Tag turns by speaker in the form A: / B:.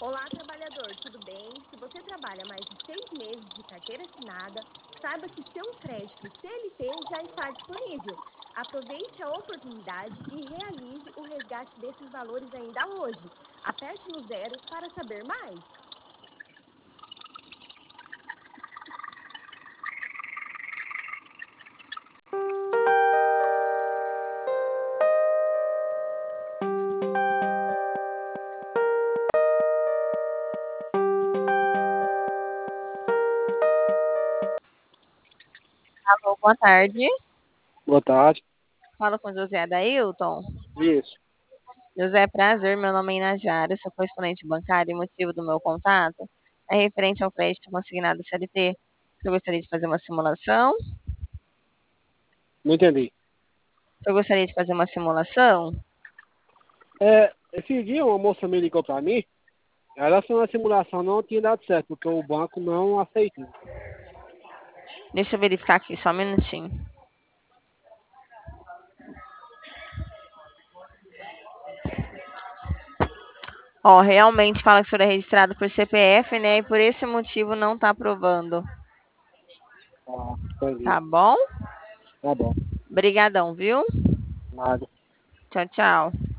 A: Olá, trabalhador, tudo bem? Se você trabalha mais de 6 meses de carteira assinada, saiba que seu crédito CLT já está disponível. Aproveite a oportunidade e realize o resgate desses valores ainda hoje. Aperte no 0 para saber mais.
B: Alô, boa tarde.
C: Boa tarde.
B: Falo com José Adailton.
C: Isso.
B: José, prazer, meu nome é Inajara, sou correspondente bancário e o motivo do meu contato é referente ao crédito consignado CLT. Eu gostaria de fazer uma simulação.
C: Não entendi.
B: Eu gostaria de fazer uma simulação.
C: Esse dia uma moça me ligou para mim, ela fez uma simulação, não tinha dado certo, porque o banco não aceitou.
B: Deixa eu verificar aqui, só um minutinho. Ó, realmente fala que o senhor é registrado por CPF, né? E por esse motivo não está aprovando.
C: Ah, entendi.
B: Tá bom?
C: Tá bom.
B: Obrigadão, viu?
C: Nada.
B: Tchau, tchau.